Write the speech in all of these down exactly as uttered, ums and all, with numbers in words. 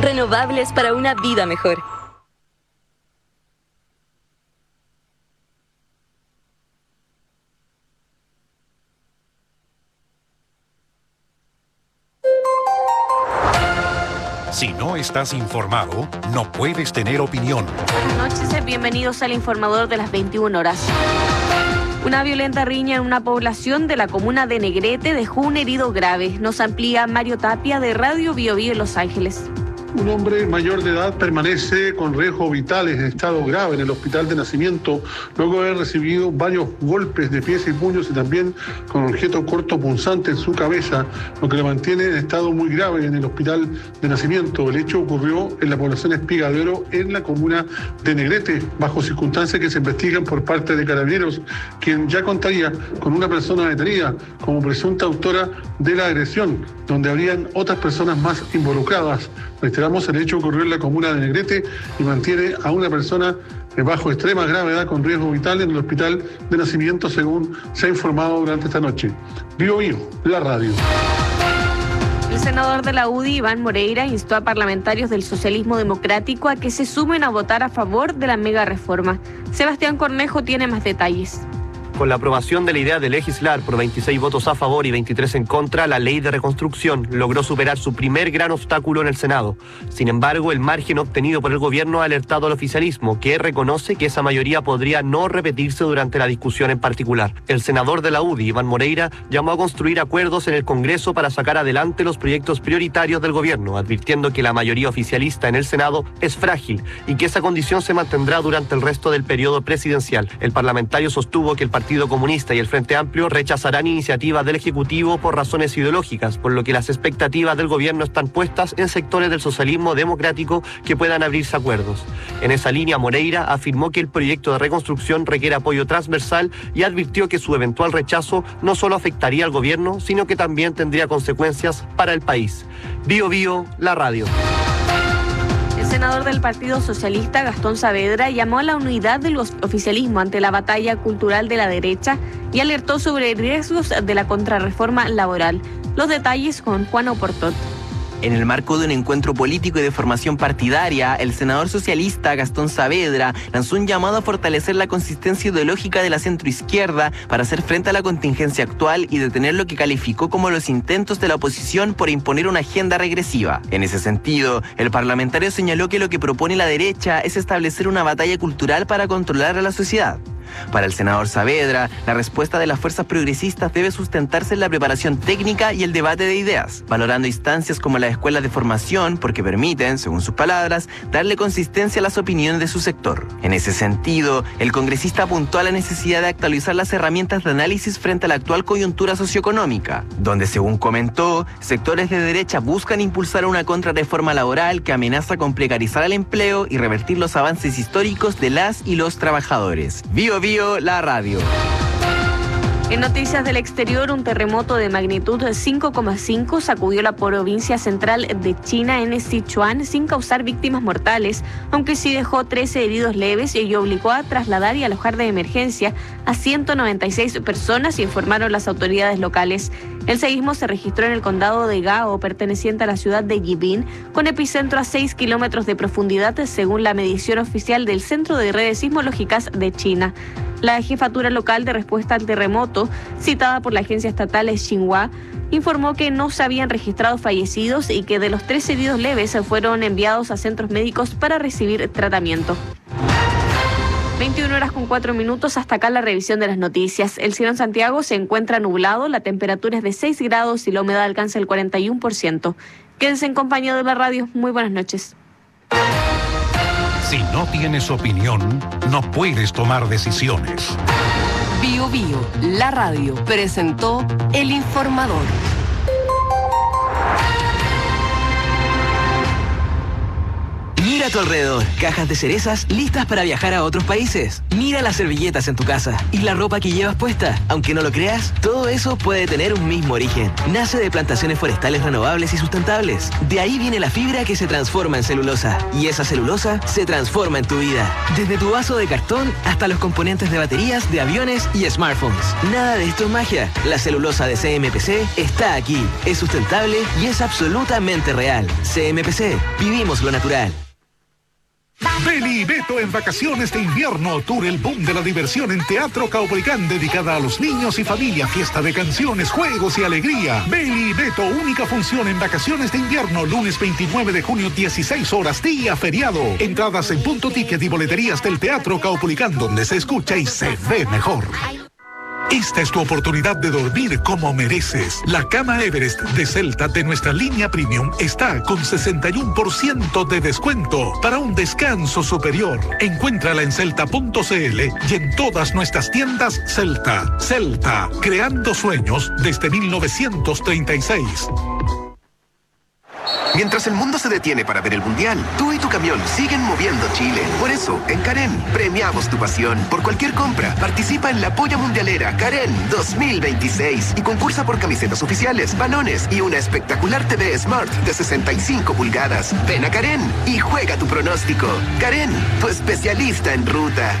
Renovables para una vida mejor. Si no estás informado, no puedes tener opinión. Buenas noches, bienvenidos al Informador de las veintiuna horas. Una violenta riña en una población de la comuna de Negrete dejó un herido grave. Nos amplía Mario Tapia de Radio Bio Bio en Los Ángeles. Un hombre mayor de edad permanece con riesgo vital en estado grave en el hospital de nacimiento, luego de haber recibido varios golpes de pies y puños y también con objeto corto punzante en su cabeza, lo que le mantiene en estado muy grave en el hospital de nacimiento. El hecho ocurrió en la población Espiga de Oro, en la comuna de Negrete, bajo circunstancias que se investigan por parte de Carabineros, quien ya contaría con una persona detenida como presunta autora de la agresión, donde habrían otras personas más involucradas. Reiteramos, el hecho ocurrió en la comuna de Negrete y mantiene a una persona bajo extrema gravedad con riesgo vital en el hospital de nacimiento, según se ha informado durante esta noche. Bio Bio, la radio. El senador de la U D I, Iván Moreira, instó a parlamentarios del socialismo democrático a que se sumen a votar a favor de la mega reforma. Sebastián Cornejo tiene más detalles. Con la aprobación de la idea de legislar por veintiséis votos a favor y veintitrés en contra, la ley de reconstrucción logró superar su primer gran obstáculo en el Senado. Sin embargo, el margen obtenido por el gobierno ha alertado al oficialismo, que reconoce que esa mayoría podría no repetirse durante la discusión en particular. El senador de la U D I, Iván Moreira, llamó a construir acuerdos en el Congreso para sacar adelante los proyectos prioritarios del gobierno, advirtiendo que la mayoría oficialista en el Senado es frágil y que esa condición se mantendrá durante el resto del periodo presidencial. El parlamentario sostuvo que el Partido Comunista y el Frente Amplio rechazarán iniciativas del Ejecutivo por razones ideológicas, por lo que las expectativas del gobierno están puestas en sectores del socialismo democrático que puedan abrirse acuerdos. En esa línea, Moreira afirmó que el proyecto de reconstrucción requiere apoyo transversal y advirtió que su eventual rechazo no solo afectaría al gobierno, sino que también tendría consecuencias para el país. Bio Bio, la radio. El senador del Partido Socialista, Gastón Saavedra, llamó a la unidad del oficialismo ante la batalla cultural de la derecha y alertó sobre riesgos de la contrarreforma laboral. Los detalles con Juan Oportot. En el marco de un encuentro político y de formación partidaria, el senador socialista Gastón Saavedra lanzó un llamado a fortalecer la consistencia ideológica de la centroizquierda para hacer frente a la contingencia actual y detener lo que calificó como los intentos de la oposición por imponer una agenda regresiva. En ese sentido, el parlamentario señaló que lo que propone la derecha es establecer una batalla cultural para controlar a la sociedad. Para el senador Saavedra, la respuesta de las fuerzas progresistas debe sustentarse en la preparación técnica y el debate de ideas, valorando instancias como las escuelas de formación porque permiten, según sus palabras, darle consistencia a las opiniones de su sector. En ese sentido, el congresista apuntó a la necesidad de actualizar las herramientas de análisis frente a la actual coyuntura socioeconómica, donde, según comentó, sectores de derecha buscan impulsar una contrarreforma laboral que amenaza con precarizar el empleo y revertir los avances históricos de las y los trabajadores. Bio Bio, la radio. En noticias del exterior, un terremoto de magnitud cinco coma cinco sacudió la provincia central de China en Sichuan sin causar víctimas mortales, aunque sí dejó trece heridos leves y obligó a trasladar y alojar de emergencia a ciento noventa y seis personas, informaron las autoridades locales. El seísmo se registró en el condado de Gao, perteneciente a la ciudad de Yibin, con epicentro a seis kilómetros de profundidad, según la medición oficial del Centro de Redes Sismológicas de China. La jefatura local de respuesta al terremoto, citada por la agencia estatal Xinhua, informó que no se habían registrado fallecidos y que de los tres heridos leves fueron enviados a centros médicos para recibir tratamiento. veintiuna horas con cuatro minutos, hasta acá la revisión de las noticias. El cielo en Santiago se encuentra nublado, la temperatura es de seis grados y la humedad alcanza el cuarenta y uno por ciento. Quédense en compañía de la radio. Muy buenas noches. Si no tienes opinión, no puedes tomar decisiones. Bio Bio, la radio, presentó El Informador. Mira a tu alrededor, cajas de cerezas listas para viajar a otros países. Mira las servilletas en tu casa y la ropa que llevas puesta. Aunque no lo creas, todo eso puede tener un mismo origen. Nace de plantaciones forestales renovables y sustentables. De ahí viene la fibra que se transforma en celulosa. Y esa celulosa se transforma en tu vida. Desde tu vaso de cartón hasta los componentes de baterías, de aviones y smartphones. Nada de esto es magia. La celulosa de C M P C está aquí. Es sustentable y es absolutamente real. C M P C. Vivimos lo natural. Beli y Beto en vacaciones de invierno. Tour El Boom de la Diversión en Teatro Caupolicán, dedicada a los niños y familia. Fiesta de canciones, juegos y alegría. Beli y Beto, única función en vacaciones de invierno. Lunes veintinueve de junio, dieciséis horas, día feriado. Entradas en Punto Ticket y boleterías del Teatro Caupolicán, donde se escucha y se ve mejor. Esta es tu oportunidad de dormir como mereces. La cama Everest de Celta de nuestra línea Premium está con sesenta y uno por ciento de descuento para un descanso superior. Encuéntrala en celta punto c l y en todas nuestras tiendas Celta. Celta, creando sueños desde mil novecientos treinta y seis. Mientras el mundo se detiene para ver el Mundial, tú y tu camión siguen moviendo Chile. Por eso, en Karen, premiamos tu pasión. Por cualquier compra, participa en la Polla Mundialera Karen dos mil veintiséis y concursa por camisetas oficiales, balones y una espectacular T V Smart de sesenta y cinco pulgadas. Ven a Karen y juega tu pronóstico. Karen, tu especialista en ruta.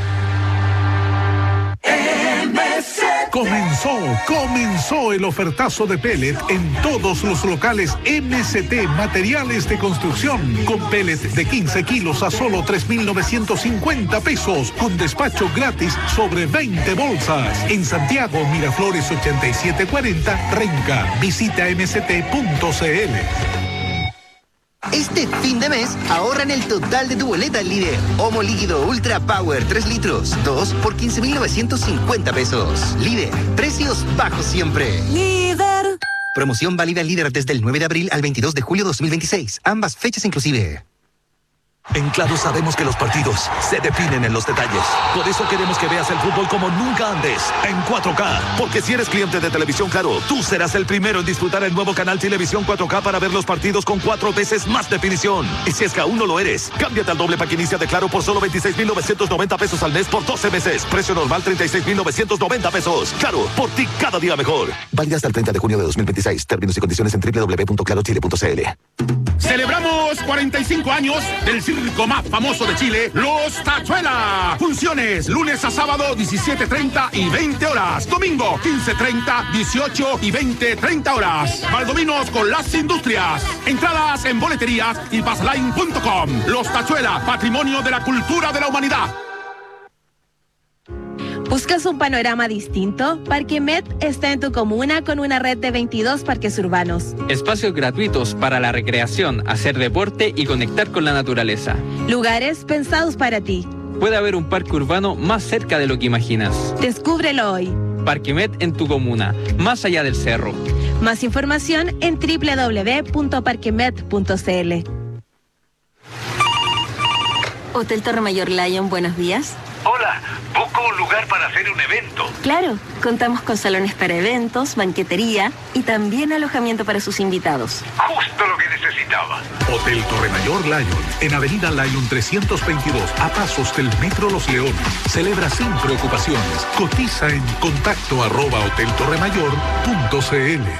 Comenzó, comenzó el ofertazo de pellet en todos los locales M S T Materiales de Construcción. Con pellet de quince kilos a solo tres mil novecientos cincuenta pesos. Con despacho gratis sobre veinte bolsas. En Santiago, Miraflores ochenta y siete cuarenta, Renca. Visita m s t punto c l. Este fin de mes, ahorra en el total de tu boleta líder. Omo líquido Ultra Power tres litros, dos por quince mil novecientos cincuenta pesos. Líder, precios bajos siempre. Líder. Promoción válida líder desde el nueve de abril al veintidós de julio dos mil veintiséis. Ambas fechas inclusive. En Claro sabemos que los partidos se definen en los detalles. Por eso queremos que veas el fútbol como nunca antes, en cuatro K. Porque si eres cliente de Televisión Claro, tú serás el primero en disfrutar el nuevo canal Televisión cuatro K para ver los partidos con cuatro veces más definición. Y si es que aún no lo eres, cámbiate al doble pack inicia de Claro por solo veintiséis mil novecientos noventa pesos al mes por doce meses. Precio normal treinta y seis mil novecientos noventa pesos. Claro, por ti cada día mejor. Válida hasta el treinta de junio de dos mil veintiséis. Términos y condiciones en doble u doble u doble u punto claro chile punto c l. Celebramos cuarenta y cinco años del circo más famoso de Chile, Los Tachuela. Funciones lunes a sábado diecisiete treinta y veinte horas. Domingo quince treinta, dieciocho y veinte treinta horas. Valdominos con las industrias. Entradas en boleterías y passline punto com. Los Tachuela, patrimonio de la cultura de la humanidad. ¿Buscas un panorama distinto? Parquemet está en tu comuna con una red de veintidós parques urbanos. Espacios gratuitos para la recreación, hacer deporte y conectar con la naturaleza. Lugares pensados para ti. Puede haber un parque urbano más cerca de lo que imaginas. Descúbrelo hoy. Parquemet en tu comuna, más allá del cerro. Más información en doble u doble u doble u punto parquemet punto c l. Hotel Torre Mayor Lion, buenos días. Hola, busco un lugar para hacer un evento. Claro, contamos con salones para eventos, banquetería y también alojamiento para sus invitados. Justo lo que necesitaba. Hotel Torre Mayor Lion, en Avenida Lion trescientos veintidós, a pasos del Metro Los Leones. Celebra sin preocupaciones. Cotiza en contacto arroba hotel torre mayor punto c l.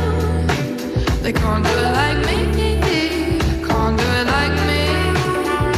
They can't do it like me, can't do it like me.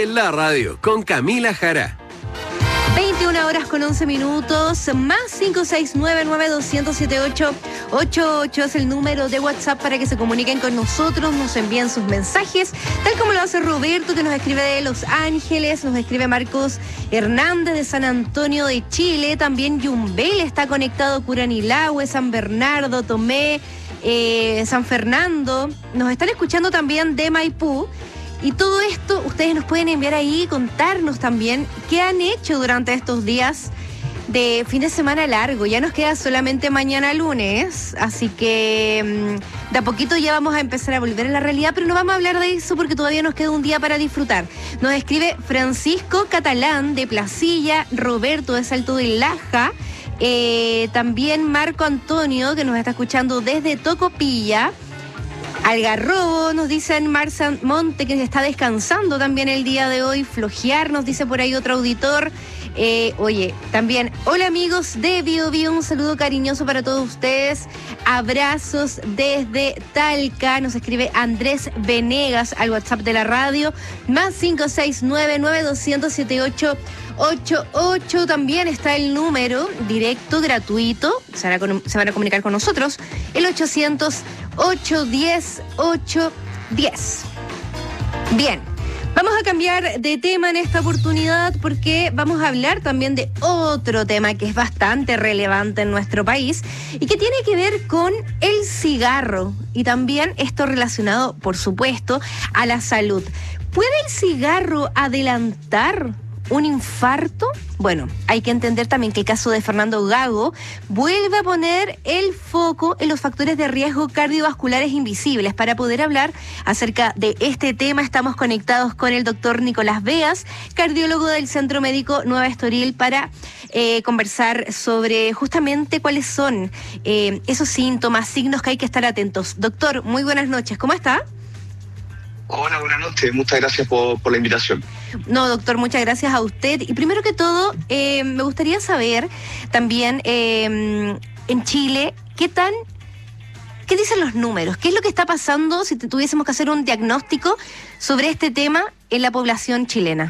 en la radio con Camila Jara. veintiuna horas con once minutos, más cinco seis nueve nueve dos cero siete ocho ocho ocho es el número de WhatsApp para que se comuniquen con nosotros, nos envíen sus mensajes, tal como lo hace Roberto, que nos escribe de Los Ángeles, nos escribe Marcos Hernández de San Antonio de Chile, también Yumbel está conectado, Curanilahue, San Bernardo, Tomé, eh, San Fernando, nos están escuchando también de Maipú. Y todo esto ustedes nos pueden enviar ahí y contarnos también qué han hecho durante estos días de fin de semana largo. Ya nos queda solamente mañana lunes, así que mmm, de a poquito ya vamos a empezar a volver a la realidad, pero no vamos a hablar de eso porque todavía nos queda un día para disfrutar. Nos escribe Francisco Catalán de Placilla, Roberto de Salto del Laja, eh, también Marco Antonio, que nos está escuchando desde Tocopilla, Algarrobo, nos dicen Marsan Monte, que está descansando también el día de hoy, Flojear, nos dice por ahí otro auditor. Eh, oye, también, hola amigos de Bio Bio, un saludo cariñoso para todos ustedes, abrazos desde Talca, nos escribe Andrés Venegas al WhatsApp de la radio, más cinco seis nueve nueve dos cero siete ocho ocho ocho, también está el número directo, gratuito, se van a, se van a comunicar con nosotros, el ochocientos ocho diez ocho diez. Bien. Vamos a cambiar de tema en esta oportunidad porque vamos a hablar también de otro tema que es bastante relevante en nuestro país y que tiene que ver con el cigarro y también esto relacionado, por supuesto, a la salud. ¿Puede el cigarro adelantar un infarto? Bueno, hay que entender también que el caso de Fernando Gago vuelve a poner el foco en los factores de riesgo cardiovasculares invisibles. Para poder hablar acerca de este tema estamos conectados con el doctor Nicolás Beas, cardiólogo del Centro Médico Nueva Estoril, para eh, conversar sobre justamente cuáles son eh, esos síntomas, signos que hay que estar atentos. Doctor, muy buenas noches, ¿cómo está? Hola, buenas noches. Muchas gracias por, por la invitación. No, doctor, muchas gracias a usted. Y primero que todo, eh, me gustaría saber también eh, en Chile, ¿qué tan, qué dicen los números? ¿Qué es lo que está pasando si tuviésemos que hacer un diagnóstico sobre este tema en la población chilena?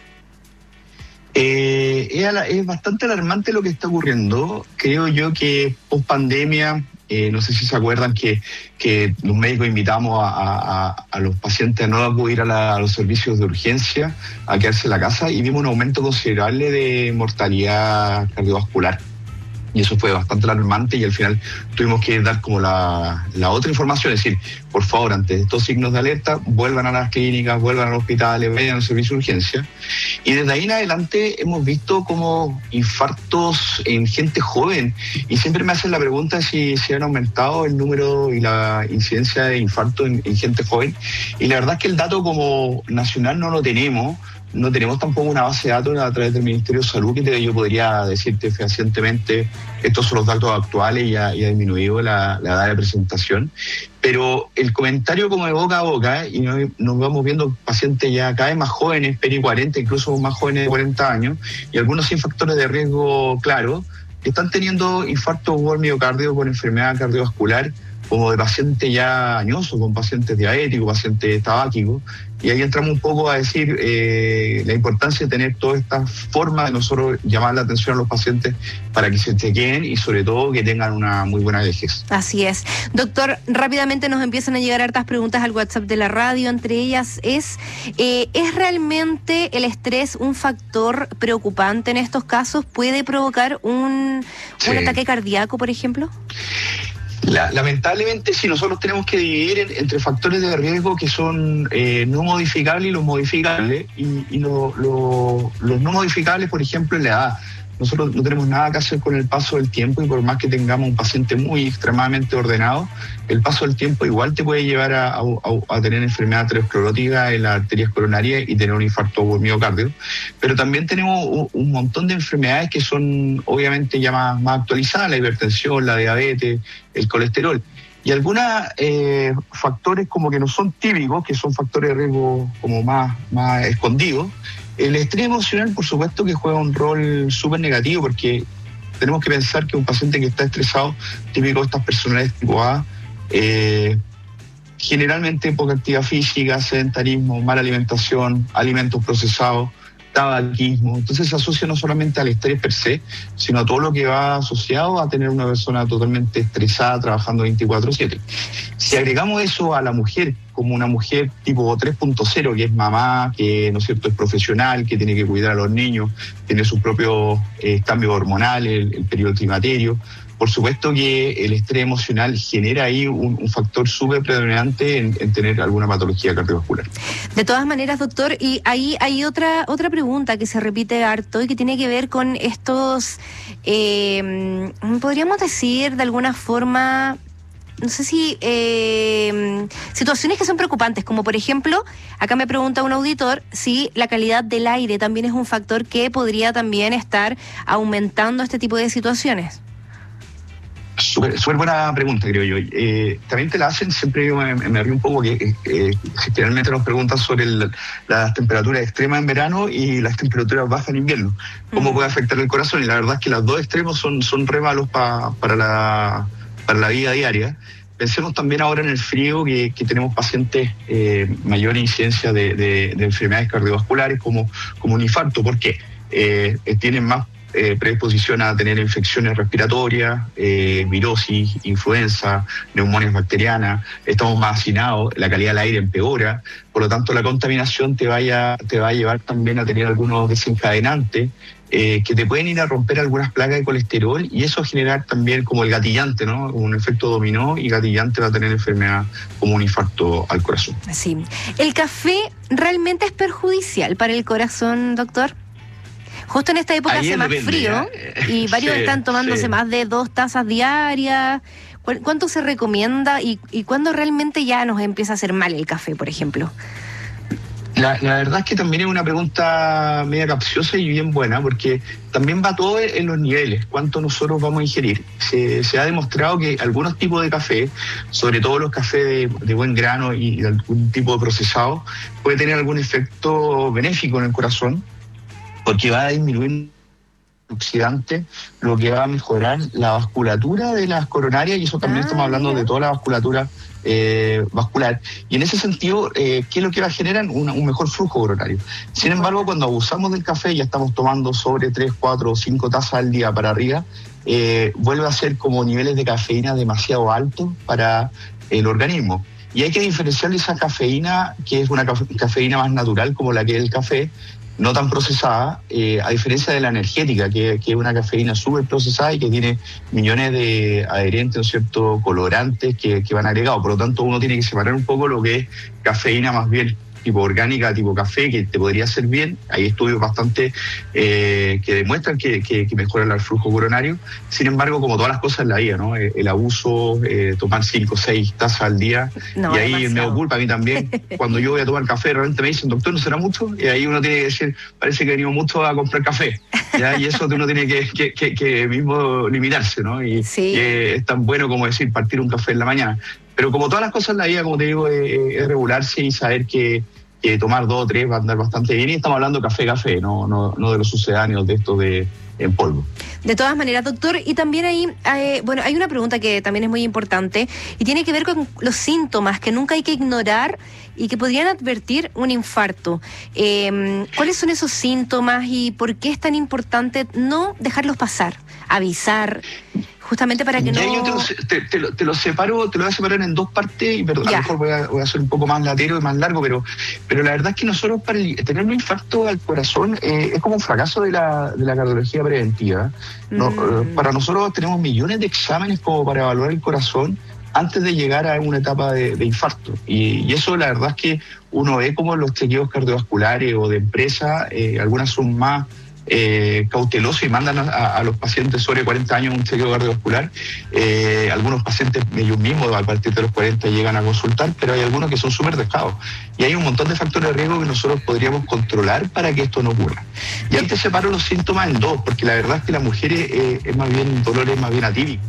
Eh, es, es bastante alarmante lo que está ocurriendo. Creo yo que post pandemia, Eh, no sé si se acuerdan que, que los médicos invitamos a, a, a los pacientes a no acudir a, la, a los servicios de urgencia, a quedarse en la casa, y vimos un aumento considerable de mortalidad cardiovascular. Y eso fue bastante alarmante y al final tuvimos que dar como la, la otra información, es decir, por favor, ante estos signos de alerta, vuelvan a las clínicas, vuelvan a los hospitales, vayan al servicio de urgencia. Y desde ahí en adelante hemos visto como infartos en gente joven y siempre me hacen la pregunta de si, si han aumentado el número y la incidencia de infarto en, en gente joven. Y la verdad es que el dato como nacional no lo tenemos. No tenemos tampoco una base de datos a través del Ministerio de Salud que te, yo podría decirte fehacientemente estos son los datos actuales y ha, y ha disminuido la, la edad de presentación. Pero el comentario como de boca a boca, y nos, nos vamos viendo pacientes ya cada vez más jóvenes, peri cuarenta, incluso más jóvenes de cuarenta años, y algunos sin factores de riesgo claros, que están teniendo infarto o miocardio con enfermedad cardiovascular, como de pacientes ya añosos, con pacientes diabéticos, pacientes tabáquicos, y ahí entramos un poco a decir eh, la importancia de tener toda esta forma de nosotros llamar la atención a los pacientes para que se chequeen y sobre todo que tengan una muy buena vejez. Así es. Doctor, rápidamente nos empiezan a llegar hartas preguntas al WhatsApp de la radio, entre ellas es, eh, ¿es realmente el estrés un factor preocupante en estos casos? ¿Puede provocar un, sí. un ataque cardíaco, por ejemplo? La, lamentablemente sí, nosotros tenemos que dividir en, entre factores de riesgo que son eh, no modificables y los modificables, y, y lo, lo, los no modificables, por ejemplo, en la edad. Nosotros no tenemos nada que hacer con el paso del tiempo y por más que tengamos un paciente muy extremadamente ordenado, el paso del tiempo igual te puede llevar a, a, a tener enfermedad aterosclerótica en las arterias coronarias y tener un infarto por miocardio. Pero también tenemos un, un montón de enfermedades que son obviamente ya más, más actualizadas, la hipertensión, la diabetes, el colesterol. Y algunos eh, factores como que no son típicos, que son factores de riesgo como más, más escondidos. El estrés emocional, por supuesto, que juega un rol súper negativo, porque tenemos que pensar que un paciente que está estresado, típico de estas personalidades tipo A, eh, generalmente poca actividad física, sedentarismo, mala alimentación, alimentos procesados, tabaquismo. Entonces se asocia no solamente al estrés per se, sino a todo lo que va asociado a tener una persona totalmente estresada trabajando veinticuatro siete. Si agregamos eso a la mujer como una mujer tipo tres punto cero, que es mamá, que no es cierto, es profesional, que tiene que cuidar a los niños, tiene sus propios eh, cambios hormonales, el, el periodo climaterio, por supuesto que el estrés emocional genera ahí un, un factor súper predominante en, en tener alguna patología cardiovascular. De todas maneras, doctor, y ahí hay otra otra pregunta que se repite harto y que tiene que ver con estos, eh, podríamos decir de alguna forma, no sé si eh, situaciones que son preocupantes, como por ejemplo, acá me pregunta un auditor si la calidad del aire también es un factor que podría también estar aumentando este tipo de situaciones. Súper super buena pregunta, creo yo. Eh, también te la hacen, siempre yo me, me río un poco, que eh, generalmente nos preguntan sobre el, las temperaturas extremas en verano y las temperaturas bajas en invierno. ¿Cómo mm. puede afectar el corazón? Y la verdad es que los dos extremos son, son re malos pa, para, la, para la vida diaria. Pensemos también ahora en el frío, que, que tenemos pacientes eh, mayor incidencia de, de, de enfermedades cardiovasculares como, como un infarto. ¿Por qué? Eh, tienen más Eh, predisposición a tener infecciones respiratorias, eh, virosis, influenza, neumonías bacterianas, estamos más hacinados, la calidad del aire empeora, por lo tanto la contaminación te, vaya, te va a llevar también a tener algunos desencadenantes eh, que te pueden ir a romper algunas placas de colesterol y eso generar también como el gatillante, ¿no? Un efecto dominó y gatillante va a tener enfermedad como un infarto al corazón. Sí. ¿El café realmente es perjudicial para el corazón, doctor? Justo en esta época hace más depende, frío ¿eh? Y varios sí, están tomándose sí. más de dos tazas diarias. ¿Cuánto se recomienda y, y cuándo realmente ya nos empieza a hacer mal el café, por ejemplo? La, la verdad es que también es una pregunta media capciosa y bien buena, porque también va todo en los niveles, cuánto nosotros vamos a ingerir. Se, se ha demostrado que algunos tipos de café, sobre todo los cafés de, de buen grano y de algún tipo de procesado, puede tener algún efecto benéfico en el corazón, porque va a disminuir el oxidante, lo que va a mejorar la vasculatura de las coronarias, y eso también ah, estamos hablando mira. de toda la vasculatura eh, vascular. Y en ese sentido, eh, ¿qué es lo que va a generar? Una, un mejor flujo coronario. Sin embargo, cuando abusamos del café, ya estamos tomando sobre tres, cuatro o cinco tazas al día para arriba, eh, vuelve a ser como niveles de cafeína demasiado altos para el organismo. Y hay que diferenciar esa cafeína, que es una cafeína más natural, como la que es el café, no tan procesada, eh, a diferencia de la energética, que, que es una cafeína súper procesada y que tiene millones de adherentes, ¿no es cierto?, colorantes que, que van agregados. Por lo tanto, uno tiene que separar un poco lo que es cafeína más bien tipo orgánica, tipo café, que te podría hacer bien. Hay estudios bastante eh, que demuestran que, que, que mejoran el flujo coronario. Sin embargo, como todas las cosas en la vida, ¿no? El, el abuso, eh, tomar cinco o seis tazas al día, no, y ahí demasiado. Me ocupa a mí también. Cuando yo voy a tomar café, realmente me dicen, doctor, ¿no será mucho? Y ahí uno tiene que decir, parece que venimos mucho a comprar café, ¿ya? Y eso uno tiene que, que, que, que mismo limitarse, ¿no? Y, sí. y es tan bueno como decir, partir un café en la mañana. Pero como todas las cosas en la vida, como te digo, es, es regularse y saber que, que tomar dos o tres va a andar bastante bien. Y estamos hablando café, café, no, no, no de los sucedáneos de esto de en polvo. De todas maneras, doctor, y también ahí, eh, bueno, hay una pregunta que también es muy importante y tiene que ver con los síntomas que nunca hay que ignorar y que podrían advertir un infarto. Eh, ¿Cuáles son esos síntomas y por qué es tan importante no dejarlos pasar, avisar? Justamente para que ya no... Yo te lo, te, te, lo, te lo separo, te lo voy a separar en dos partes, y perdón, a lo mejor voy a, voy a hacer un poco más latero y más largo, pero, pero la verdad es que nosotros para el, tener un infarto al corazón eh, es como un fracaso de la, de la cardiología preventiva. No, mm. eh, para nosotros tenemos millones de exámenes como para evaluar el corazón antes de llegar a una etapa de, de infarto. Y, y eso la verdad es que uno ve como los chequeos cardiovasculares o de empresa, eh, algunas son más Eh, cauteloso y mandan a, a los pacientes sobre cuarenta años un chequeo cardiovascular. Eh, algunos pacientes ellos mismos a partir de los cuarenta llegan a consultar, pero hay algunos que son súper dejados. Y hay un montón de factores de riesgo que nosotros podríamos controlar para que esto no ocurra. Y ahí te separo los síntomas en dos, porque la verdad es que la mujer eh, es más bien, dolor es más bien atípico.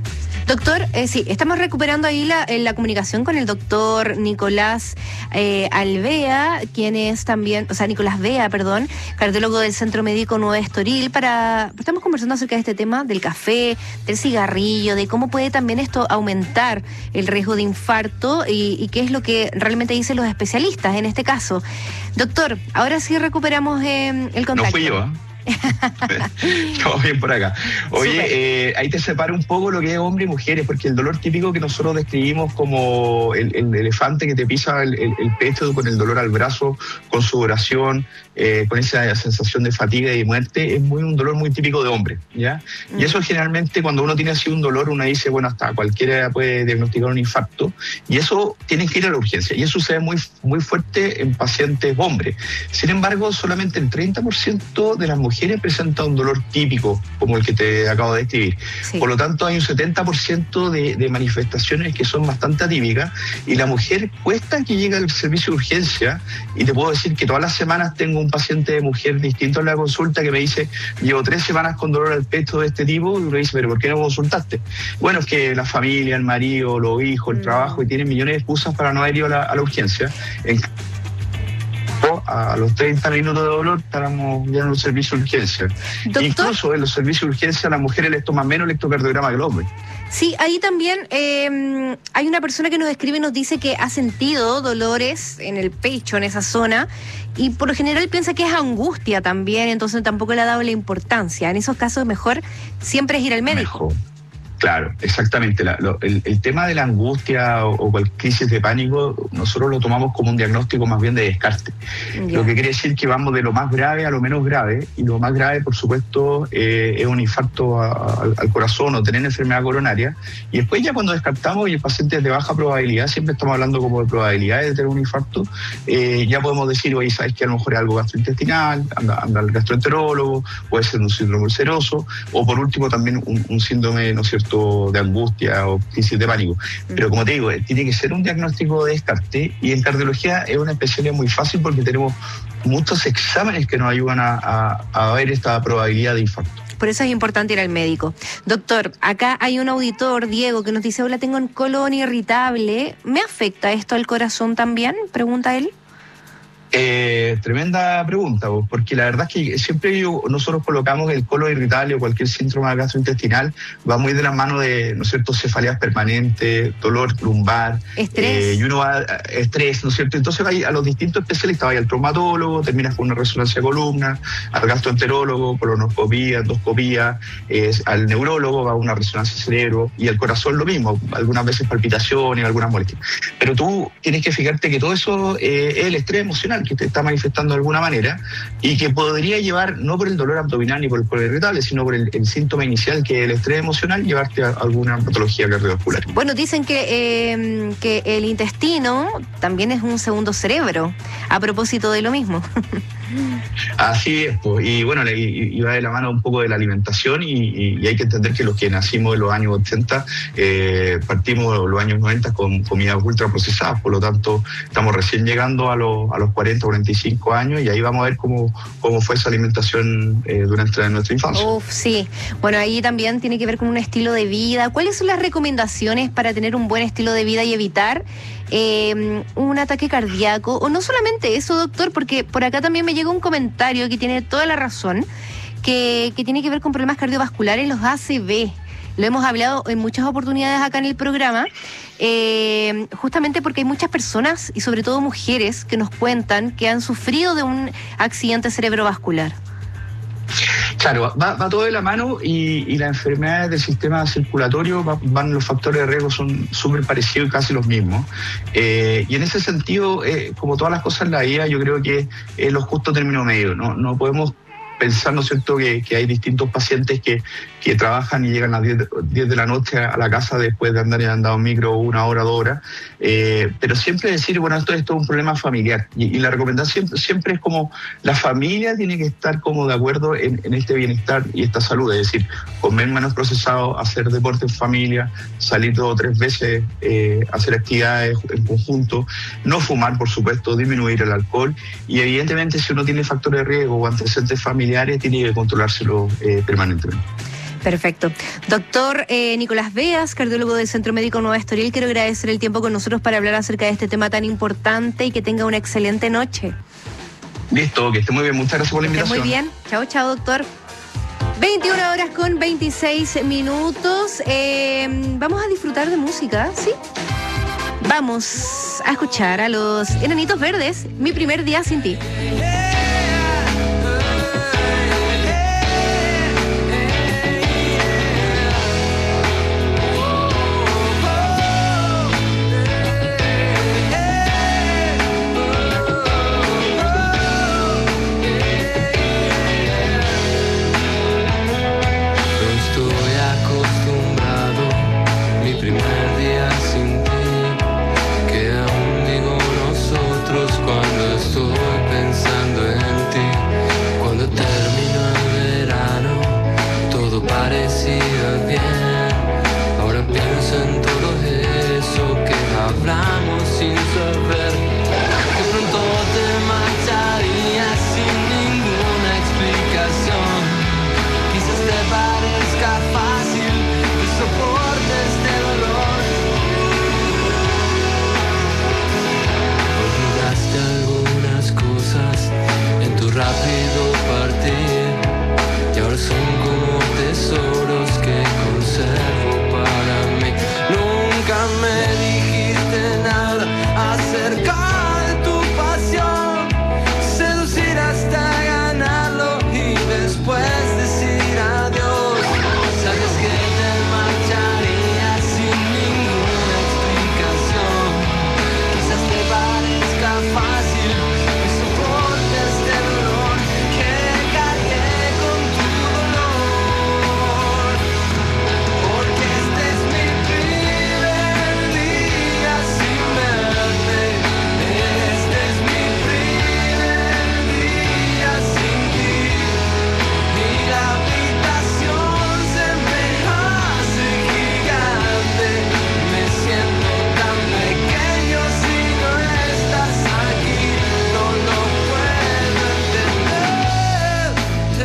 Doctor, eh, sí, estamos recuperando ahí la, la comunicación con el doctor Nicolás eh, Alvea, quien es también, o sea, Nicolás Vea, perdón, cardiólogo del Centro Médico Nuevo Estoril, para, estamos conversando acerca de este tema del café, del cigarrillo, de cómo puede también esto aumentar el riesgo de infarto y, y qué es lo que realmente dicen los especialistas en este caso. Doctor, ahora sí recuperamos eh, el contacto. No fui yo, ¿eh? Estamos bien por acá. Oye, eh, ahí te separa un poco lo que es hombre y mujeres, porque el dolor típico que nosotros describimos como el, el elefante que te pisa el, el, el pecho con el dolor al brazo, con sudoración, eh, con esa sensación de fatiga y de muerte, es muy un dolor muy típico de hombre, ¿ya? Mm. Y eso generalmente cuando uno tiene así un dolor, uno dice, bueno, hasta cualquiera puede diagnosticar un infarto, y eso tiene que ir a la urgencia, y eso sucede muy, muy fuerte en pacientes hombres. Sin embargo, solamente el treinta por ciento de las mujeres mujeres presenta un dolor típico como el que te acabo de describir. Sí. Por lo tanto, hay un setenta por ciento de, de manifestaciones que son bastante atípicas y la mujer cuesta que llegue al servicio de urgencia, y te puedo decir que todas las semanas tengo un paciente de mujer distinto en la consulta que me dice, llevo tres semanas con dolor al pecho de este tipo, y me dice, pero ¿por qué no consultaste? Bueno, es que la familia, el marido, los hijos, el mm. trabajo, y tienen millones de excusas para no haber ido a la, a la urgencia. En a los treinta minutos de dolor estábamos ya en los servicios de urgencia. ¿Doctor? Incluso en los servicios de urgencia a las mujeres les toman menos electrocardiograma que el hombre. Sí, ahí también eh, hay una persona que nos escribe y nos dice que ha sentido dolores en el pecho, en esa zona, y por lo general piensa que es angustia también, entonces tampoco le ha dado la importancia. En esos casos mejor siempre es ir al médico. Mejor. Claro, exactamente. La, lo, el, el tema de la angustia o, o cualquier crisis de pánico, nosotros lo tomamos como un diagnóstico más bien de descarte. Yeah. Lo que quiere decir que vamos de lo más grave a lo menos grave, y lo más grave, por supuesto, eh, es un infarto a, a, al corazón o tener enfermedad coronaria. Y después ya cuando descartamos y el paciente es de baja probabilidad, siempre estamos hablando como de probabilidades de tener un infarto, eh, ya podemos decir, oye, sabes que a lo mejor es algo gastrointestinal, anda, anda al gastroenterólogo, puede ser un síndrome ulceroso, o por último también un, un síndrome, ¿no es cierto?, de angustia o crisis de pánico. Pero como te digo, tiene que ser un diagnóstico de descarte, y en cardiología es una especialidad muy fácil porque tenemos muchos exámenes que nos ayudan a, a, a ver esta probabilidad de infarto. Por eso es importante ir al médico. Doctor, acá hay un auditor, Diego, que nos dice, hola, tengo un colon irritable, ¿me afecta esto al corazón también?, pregunta él. Eh, tremenda pregunta, porque la verdad es que siempre yo, nosotros colocamos el colon irritable o cualquier síndrome gastrointestinal, va muy de la mano de, ¿no es cierto?, cefaleas permanentes, dolor lumbar, estrés, eh, y uno va a estrés, ¿no es cierto? Entonces va a los distintos especialistas, va al traumatólogo, terminas con una resonancia de columna, al gastroenterólogo, colonoscopía, endoscopía, eh, al neurólogo va a una resonancia de cerebro, y al corazón lo mismo, algunas veces palpitaciones, algunas molestias. Pero tú tienes que fijarte que todo eso eh, es el estrés emocional que te está manifestando de alguna manera, y que podría llevar, no por el dolor abdominal ni por el colon irritable, sino por el, el síntoma inicial, que es el estrés emocional, llevarte a alguna patología cardiovascular. Bueno, dicen que, eh, que el intestino también es un segundo cerebro, a propósito de lo mismo. Así es, pues, y bueno, y, y va de la mano un poco de la alimentación, y, y hay que entender que los que nacimos en los años ochenta, eh, partimos los años noventa con comidas ultra procesadas, por lo tanto estamos recién llegando a, los, a los cuarenta, cuarenta y cinco años, y ahí vamos a ver cómo, cómo fue esa alimentación eh, durante nuestra infancia. Uf, sí, bueno, ahí también tiene que ver con un estilo de vida. ¿Cuáles son las recomendaciones para tener un buen estilo de vida y evitar eh, un ataque cardíaco? O no solamente eso, doctor, porque por acá también me llegó un comentario que tiene toda la razón, que, que tiene que ver con problemas cardiovasculares, los A C V. Lo hemos hablado en muchas oportunidades acá en el programa, eh, justamente porque hay muchas personas, y sobre todo mujeres, que nos cuentan que han sufrido de un accidente cerebrovascular. Claro, va, va todo de la mano, y, y las enfermedades del sistema circulatorio va, van, los factores de riesgo son súper parecidos y casi los mismos. Eh, y en ese sentido, eh, como todas las cosas en la vida, yo creo que es lo justo término medio. No, no podemos pensar, ¿no es cierto?, que, que hay distintos pacientes que, que trabajan y llegan a las diez de la noche a la casa después de andar y andado en micro una hora, dos horas, eh, pero siempre decir, bueno, esto, esto es un problema familiar, y, y la recomendación siempre, siempre es como la familia tiene que estar como de acuerdo en, en este bienestar y esta salud, es decir, comer menos procesado, hacer deporte en familia, salir dos o tres veces, eh, hacer actividades en conjunto, no fumar, por supuesto, disminuir el alcohol, y evidentemente si uno tiene factores de riesgo o antecedentes familiares, tiene que controlárselo eh, permanentemente. Perfecto. Doctor eh, Nicolás Beas, cardiólogo del Centro Médico Nueva Estoril, quiero agradecer el tiempo con nosotros para hablar acerca de este tema tan importante y que tenga una excelente noche. Listo, que esté muy bien. Muchas gracias por la Que esté invitación. muy bien. Chao, chao, doctor. veintiuna horas con veintiséis minutos. Eh, vamos a disfrutar de música, ¿sí? Vamos a escuchar a los Enanitos Verdes, Mi primer día sin ti. Cuando estoy pensando en ti, cuando terminó el verano, todo parecía bien. Ahora pienso en todo eso que hablamos sin saber que pronto te marcharías sin ninguna explicación. Quizás te parezca fácil que soportes este dolor. Algunas cosas en tu rápido partir y ahora son como tesoros que conservo para mí. Nunca me dijiste nada acerca de tu pasión, seducir hasta ganarlo y después decir adiós. Sabes que te marcharías sin ninguna explicación. Quizás te parezca fácil que soportes este dolor, que cargué con tu dolor. Porque este es mi primer día sin verte. Este es mi primer día sin ti. Y la habitación se me hace gigante. Me siento tan pequeño si no estás aquí. No lo puedo entender.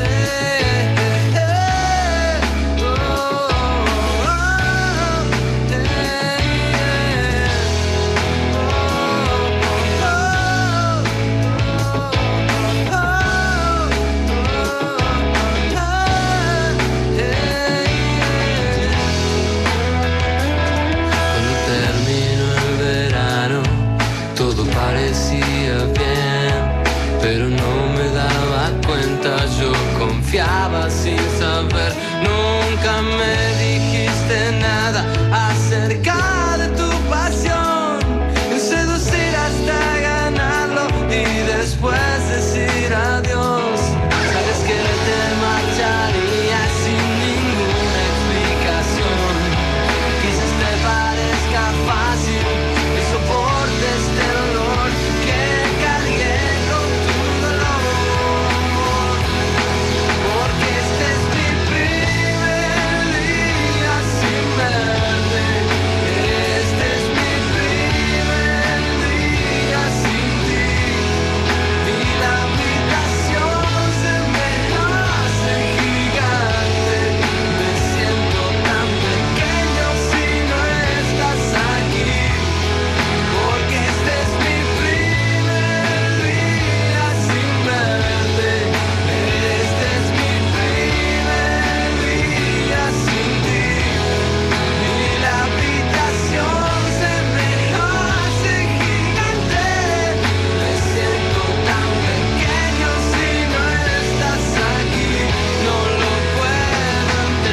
Cuando terminó el verano, todo parecía bien, pero no me daba cuenta. Yo confiaba sin saber. Nunca me dijiste nada acerca de tu pasión, en seducir hasta ganarlo y después decir adiós. Sabes que te marcharías sin ninguna explicación. Quizás te parezca fácil que soportes este dolor, que cargué con tu dolor. Porque este es mi primer día sin verte. Este es mi primer día sin ti. Y la habitación se me hace gigante. Me siento tan pequeño si no estás aquí. Porque este es mi primer día sin verte. Este es mi primer día sin ti. Y la habitación se me hace gigante. Me siento tan pequeño si no estás aquí. No lo puedo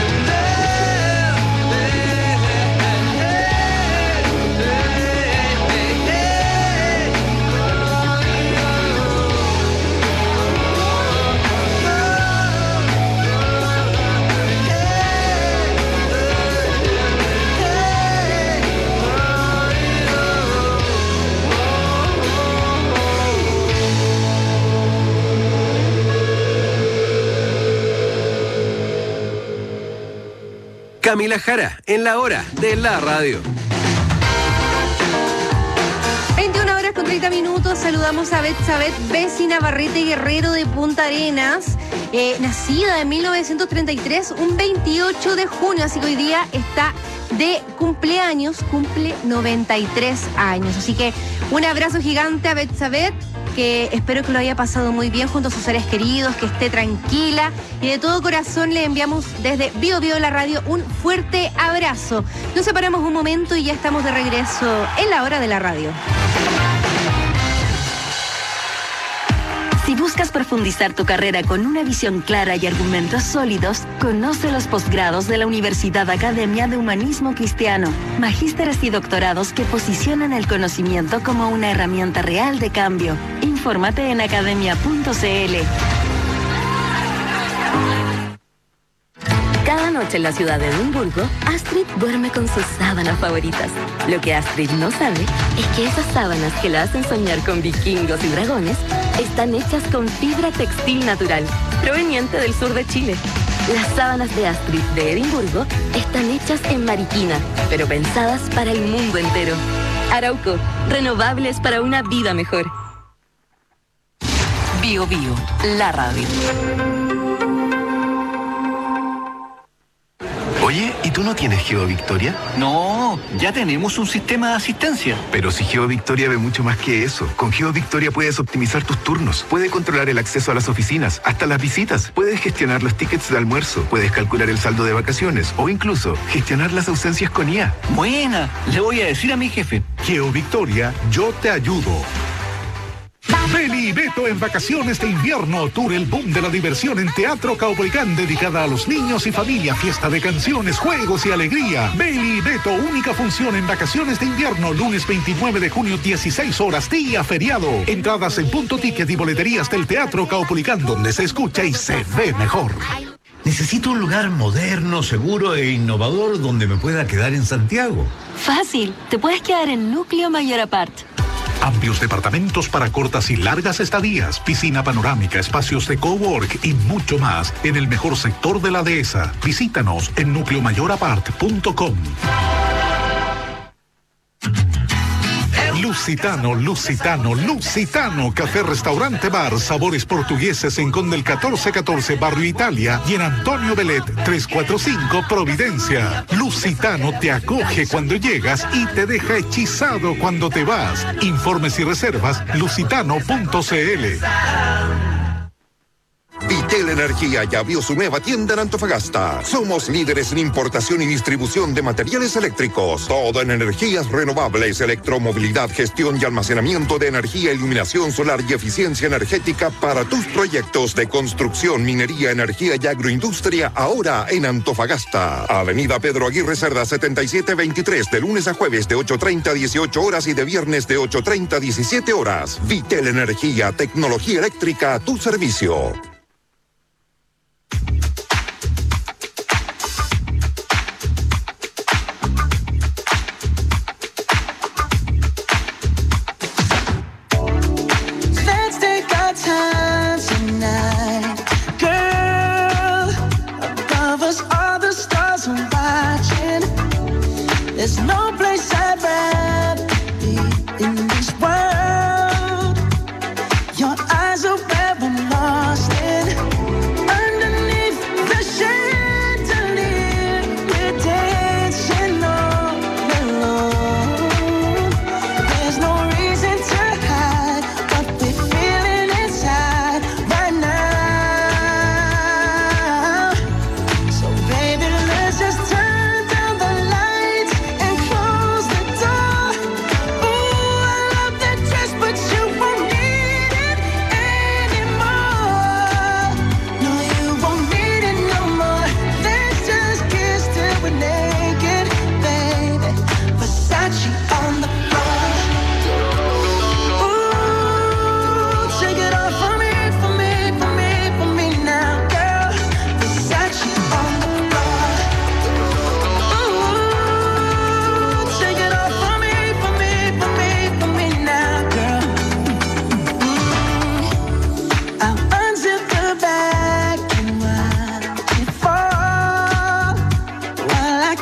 Camila Jara, en la hora de la radio. veintiuna horas con treinta minutos. Saludamos a Betsabeth Bessi Navarrete Guerrero de Punta Arenas, eh, nacida en mil novecientos treinta y tres, un veintiocho de junio, así que hoy día está de cumpleaños, cumple noventa y tres años. Así que un abrazo gigante a Betsabeth, que espero que lo haya pasado muy bien junto a sus seres queridos, que esté tranquila, y de todo corazón le enviamos desde Bio Bio la radio un fuerte abrazo. Nos separamos un momento y ya estamos de regreso en la hora de la radio. Si buscas profundizar tu carrera con una visión clara y argumentos sólidos, conoce los posgrados de la Universidad Academia de Humanismo Cristiano, magísteres y doctorados que posicionan el conocimiento como una herramienta real de cambio. Infórmate en academia punto c l. Cada noche en la ciudad de Edimburgo, Astrid duerme con sus sábanas favoritas. Lo que Astrid no sabe es que esas sábanas que la hacen soñar con vikingos y dragones están hechas con fibra textil natural, proveniente del sur de Chile. Las sábanas de Astrid de Edimburgo están hechas en Mariquina, pero pensadas para el mundo entero. Arauco, renovables para una vida mejor. Bio Bio, la radio. Oye, ¿y tú no tienes GeoVictoria? No, ya tenemos un sistema de asistencia. Pero si GeoVictoria ve mucho más que eso. Con GeoVictoria puedes optimizar tus turnos, puedes controlar el acceso a las oficinas, hasta las visitas, puedes gestionar los tickets de almuerzo, puedes calcular el saldo de vacaciones o incluso gestionar las ausencias con I A. Buena, le voy a decir a mi jefe. GeoVictoria, yo te ayudo. Beli y Beto en vacaciones de invierno, tour el boom de la diversión en Teatro Caupolicán, dedicada a los niños y familia, fiesta de canciones, juegos y alegría. Beli y Beto, única función en vacaciones de invierno, lunes veintinueve de junio, dieciséis horas, día feriado. Entradas en Punto Ticket y boleterías del Teatro Caupolicán, donde se escucha y se ve mejor. Necesito un lugar moderno, seguro e innovador donde me pueda quedar en Santiago. Fácil, te puedes quedar en Núcleo Mayor Apart. Amplios departamentos para cortas y largas estadías, piscina panorámica, espacios de cowork y mucho más en el mejor sector de la dehesa. Visítanos en núcleo mayor apart punto com. Lusitano, Lusitano, Lusitano, café, restaurante, bar, sabores portugueses en Conde el catorce catorce, Barrio Italia, y en Antonio Belet trescientos cuarenta y cinco, Providencia. Lusitano te acoge cuando llegas y te deja hechizado cuando te vas. Informes y reservas, lusitano punto c l. Vitel Energía ya abrió su nueva tienda en Antofagasta. Somos líderes en importación y distribución de materiales eléctricos. Todo en energías renovables, electromovilidad, gestión y almacenamiento de energía, iluminación solar y eficiencia energética para tus proyectos de construcción, minería, energía y agroindustria, ahora en Antofagasta. Avenida Pedro Aguirre Cerda setenta y siete veintitrés, de lunes a jueves de ocho treinta a dieciocho horas y de viernes de ocho treinta a diecisiete horas. Vitel Energía, tecnología eléctrica a tu servicio. There's no place I'd rather be in this world. Your eyes are where I'm lost in. Underneath the chandelier, we're dancing all alone. There's no reason to hide what we're feeling inside right now. So baby, let's just turn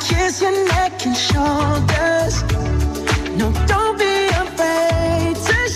shoulders. No, don't be afraid to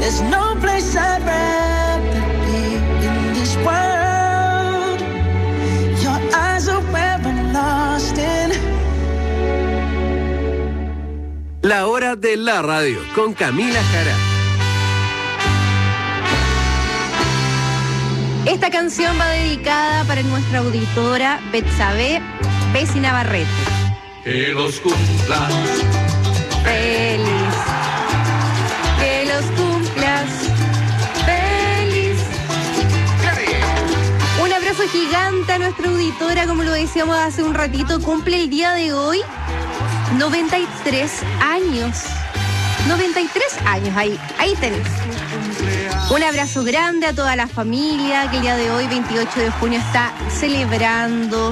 There's no place I'd rather be in this world. Your eyes are where I'm lost in. La hora de la radio con Camila Jara. Esta canción va dedicada para nuestra auditora Betsabe Bessi Navarrete. Que los cumplas feliz. Que los cumplas feliz. Un abrazo gigante a nuestra auditora, como lo decíamos hace un ratito, cumple el día de hoy noventa y tres años. noventa y tres años, ahí, ahí tenés. Un abrazo grande a toda la familia que el día de hoy, veintiocho de junio, está celebrando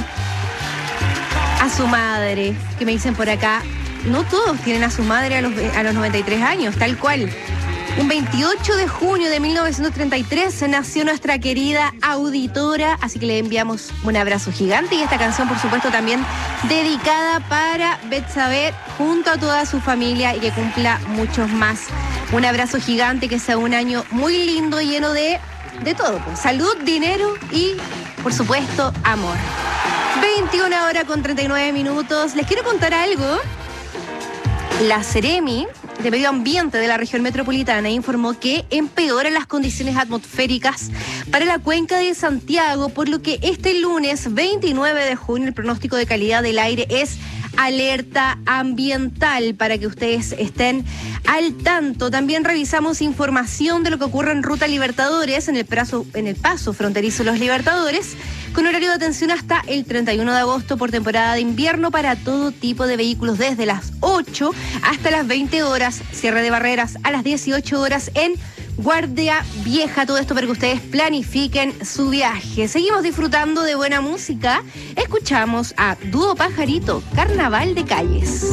a su madre, que me dicen por acá, no todos tienen a su madre a los, a los noventa y tres años, tal cual. Un veintiocho de junio de mil novecientos treinta y tres nació nuestra querida auditora, así que le enviamos un abrazo gigante y esta canción, por supuesto, también dedicada para Betsabe junto a toda su familia y que cumpla muchos más. Un abrazo gigante, que sea un año muy lindo, lleno de, de todo, pues, salud, dinero y, por supuesto, amor. veintiuna horas con treinta y nueve minutos. Les quiero contar algo. La Seremi de Medio Ambiente de la región metropolitana informó que empeoran las condiciones atmosféricas para la cuenca de Santiago, por lo que este lunes veintinueve de junio el pronóstico de calidad del aire es alerta ambiental, para que ustedes estén al tanto. También revisamos información de lo que ocurre en Ruta Libertadores, en el, prazo, en el paso fronterizo Los Libertadores, con horario de atención hasta el treinta y uno de agosto por temporada de invierno para todo tipo de vehículos desde las ocho hasta las veinte horas, cierre de barreras a las dieciocho horas en Guardia Vieja. Todo esto para que ustedes planifiquen su viaje. Seguimos disfrutando de buena música. Escuchamos a Dúo Pajarito, Carnaval de Calles.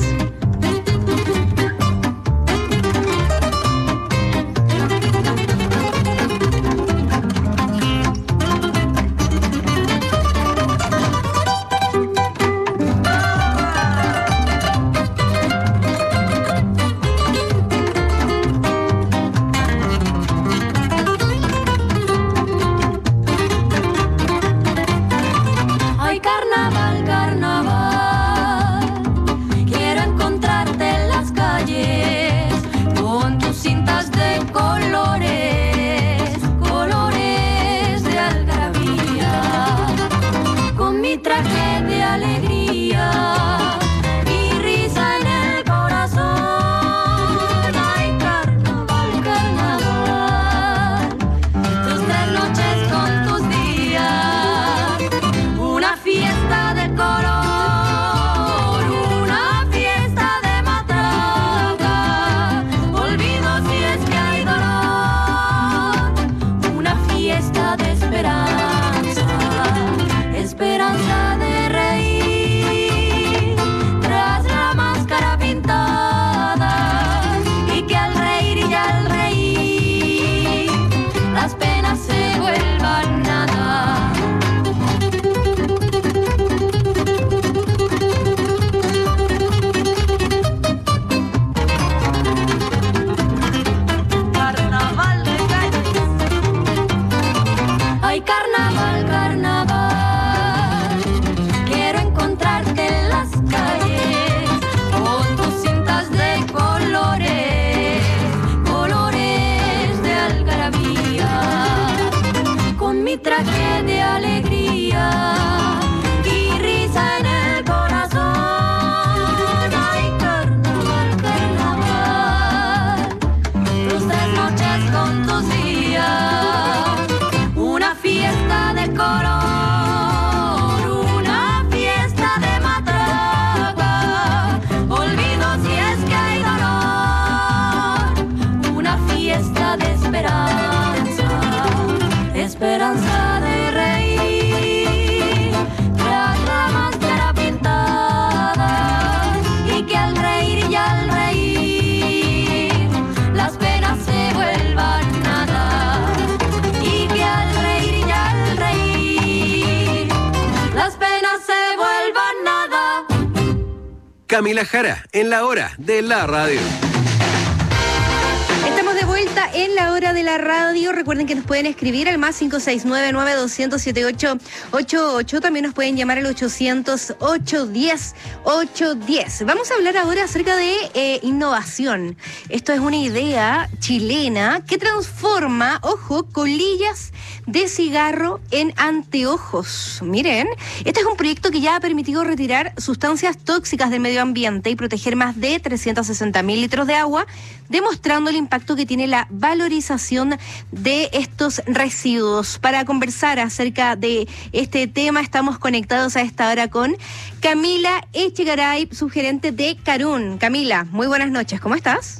Camila Jara, en la hora de la radio. Estamos de vuelta en la hora de la radio. Recuerden que nos pueden escribir al más cinco seis nueve, nueve dos cero siete siete ocho ocho ocho. También nos pueden llamar al ochocientos, ochocientos diez, ochocientos diez. Vamos a hablar ahora acerca de eh, innovación. Esto es una idea chilena que transforma, ojo, colillas de cigarro en anteojos. Miren, este es un proyecto que ya ha permitido retirar sustancias tóxicas del medio ambiente y proteger más de trescientos sesenta mil litros de agua, demostrando el impacto que tiene la valorización de estos residuos. Para conversar acerca de este tema, estamos conectados a esta hora con Camila Echegaray, subgerente de Carún. Camila, muy buenas noches, ¿cómo estás?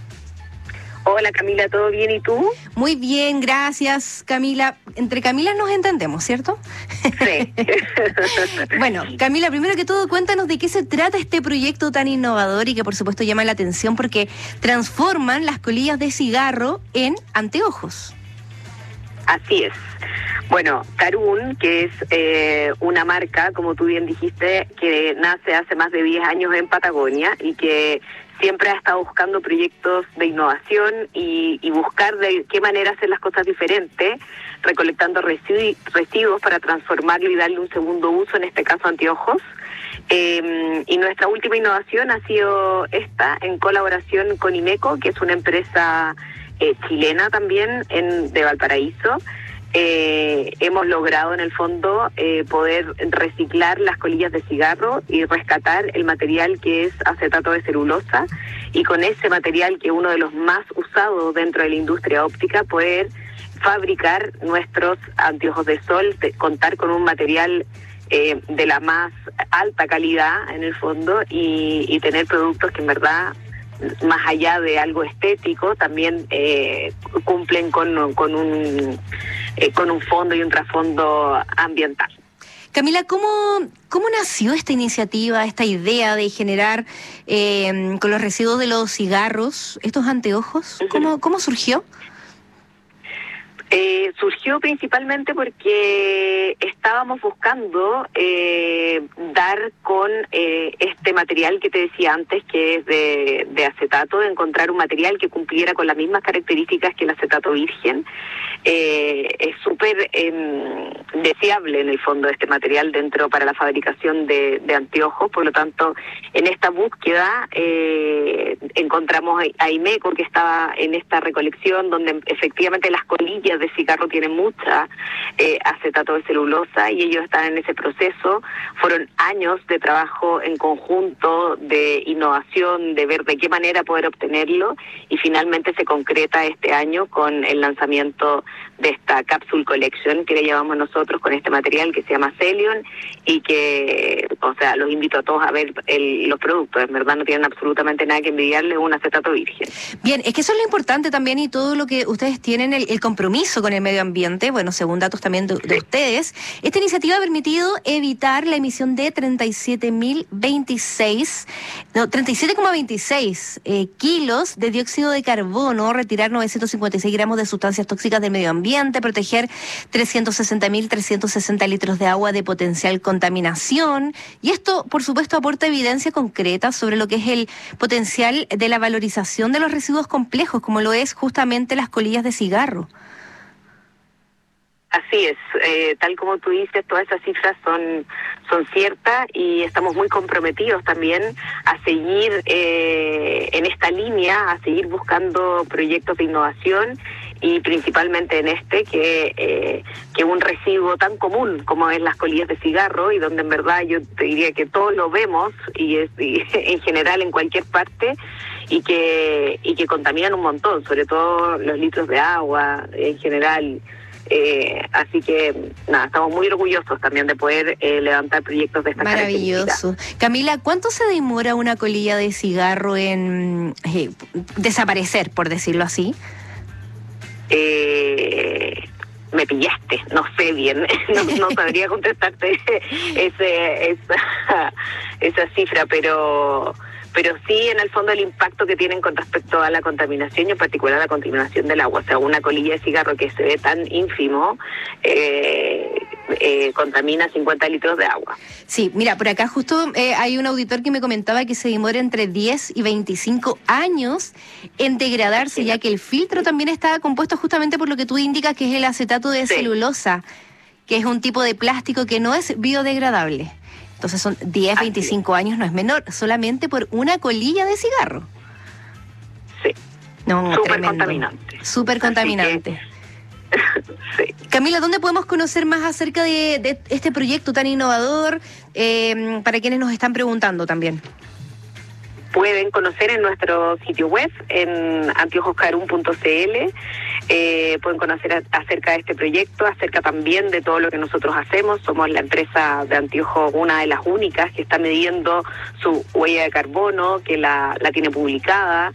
Hola Camila, ¿todo bien y tú? Muy bien, gracias Camila. Entre Camila nos entendemos, ¿cierto? Sí. Bueno, Camila, primero que todo, cuéntanos de qué se trata este proyecto tan innovador y que por supuesto llama la atención porque transforman las colillas de cigarro en anteojos. Así es. Bueno, Carún, que es eh, una marca, como tú bien dijiste, que nace hace más de diez años en Patagonia y que siempre ha estado buscando proyectos de innovación y, y buscar de qué manera hacer las cosas diferentes, recolectando residu- residuos para transformarlo y darle un segundo uso, en este caso anteojos. Eh, y nuestra última innovación ha sido esta, en colaboración con Imeco, que es una empresa eh, chilena también en, de Valparaíso. Eh, hemos logrado en el fondo eh, poder reciclar las colillas de cigarro y rescatar el material que es acetato de celulosa, y con ese material, que es uno de los más usados dentro de la industria óptica, poder fabricar nuestros anteojos de sol, de, contar con un material eh, de la más alta calidad en el fondo y, y tener productos que en verdad, más allá de algo estético, también eh, cumplen con, con un eh, con un fondo y un trasfondo ambiental. Camila, ¿cómo, cómo nació esta iniciativa, esta idea de generar eh, con los residuos de los cigarros estos anteojos? Uh-huh. ¿Cómo, cómo surgió? Eh, surgió principalmente porque estábamos buscando eh, dar con eh, este material que te decía antes, que es de, de acetato, de encontrar un material que cumpliera con las mismas características que el acetato virgen. Eh, es súper eh, deseable en el fondo este material dentro para la fabricación de, de anteojos. Por lo tanto, en esta búsqueda eh, encontramos a Imeco, que estaba en esta recolección, donde efectivamente las colillas de cigarro tienen mucha eh, acetato de celulosa y ellos están en ese proceso. Fueron años de trabajo en conjunto, de innovación, de ver de qué manera poder obtenerlo, y finalmente se concreta este año con el lanzamiento de esta Capsule Collection que le llamamos nosotros, con este material que se llama Celion, y que, o sea, los invito a todos a ver el, los productos. En verdad no tienen absolutamente nada que envidiarle un acetato virgen. Bien, es que eso es lo importante también, y todo lo que ustedes tienen, el, el compromiso con el medio ambiente, bueno, según datos también de, de ustedes. Esta iniciativa ha permitido evitar la emisión de treinta y siete mil veintiséis, no, treinta y siete coma veintiséis eh, kilos de dióxido de carbono, retirar novecientos cincuenta y seis gramos de sustancias tóxicas del medio ambiente, proteger trescientos sesenta mil trescientos sesenta litros de agua de potencial contaminación. Y esto, por supuesto, aporta evidencia concreta sobre lo que es el potencial de la valorización de los residuos complejos, como lo es justamente las colillas de cigarro. Así es, eh, tal como tú dices, todas esas cifras son son ciertas, y estamos muy comprometidos también a seguir eh, en esta línea, a seguir buscando proyectos de innovación, y principalmente en este, que eh, que un residuo tan común como es las colillas de cigarro, y donde en verdad yo te diría que todos lo vemos, y es y en general en cualquier parte, y que y que contaminan un montón, sobre todo los litros de agua en general. Eh, así que nada, estamos muy orgullosos también de poder eh, levantar proyectos de esta Maravilloso. Camila, ¿cuánto se demora una colilla de cigarro en eh, desaparecer, por decirlo así? Eh, me pillaste, no sé bien, no, no sabría contestarte ese, esa, esa cifra, pero... pero sí, en el fondo, el impacto que tienen con respecto a la contaminación, y en particular la contaminación del agua. O sea, una colilla de cigarro que se ve tan ínfimo, eh, eh, contamina cincuenta litros de agua. Sí, mira, por acá justo eh, hay un auditor que me comentaba que se demora entre diez y veinticinco años en degradarse, ya que el filtro también está compuesto justamente por lo que tú indicas, que es el acetato de sí. celulosa, que es un tipo de plástico que no es biodegradable. Entonces son diez, veinticinco años, no es menor, solamente por una colilla de cigarro. Sí. No, súper contaminante. Súper contaminante. Sí. Camila, ¿dónde podemos conocer más acerca de, de este proyecto tan innovador? Eh, para quienes nos están preguntando también. Pueden conocer en nuestro sitio web, en anteojos carun punto c l. Eh, pueden conocer a, acerca de este proyecto, acerca también de todo lo que nosotros hacemos. Somos la empresa de anteojos, una de las únicas que está midiendo su huella de carbono, que la, la tiene publicada.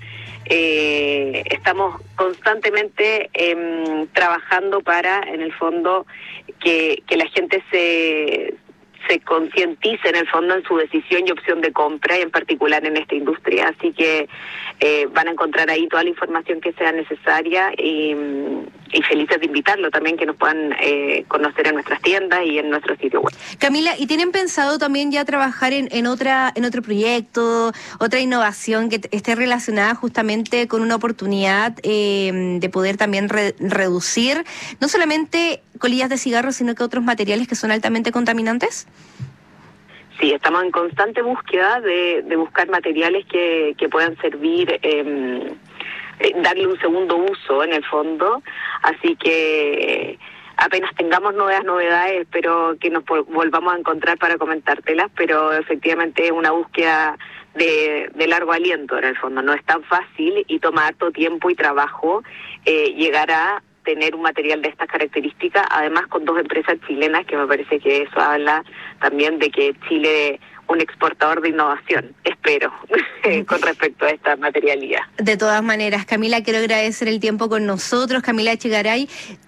Eh, estamos constantemente eh, trabajando para, en el fondo, que, que la gente se... se concientice en el fondo en su decisión y opción de compra, y en particular en esta industria. Así que eh, van a encontrar ahí toda la información que sea necesaria, y, y felices de invitarlo también, que nos puedan eh, conocer en nuestras tiendas y en nuestro sitio web. Camila, ¿y tienen pensado también ya trabajar en, en otra en otro proyecto, otra innovación que esté relacionada justamente con una oportunidad eh, de poder también re, reducir no solamente colillas de cigarro, sino que otros materiales que son altamente contaminantes? Sí, estamos en constante búsqueda de, de buscar materiales que, que puedan servir, eh, darle un segundo uso en el fondo, así que apenas tengamos nuevas novedades, espero que nos volvamos a encontrar para comentártelas, pero efectivamente es una búsqueda de, de largo aliento en el fondo, no es tan fácil y toma harto tiempo y trabajo eh, llegar a tener un material de estas características, además con dos empresas chilenas, que me parece que eso habla también de que Chile es un exportador de innovación, espero, con respecto a esta materialidad. De todas maneras, Camila, quiero agradecer el tiempo con nosotros. Camila Echegaray,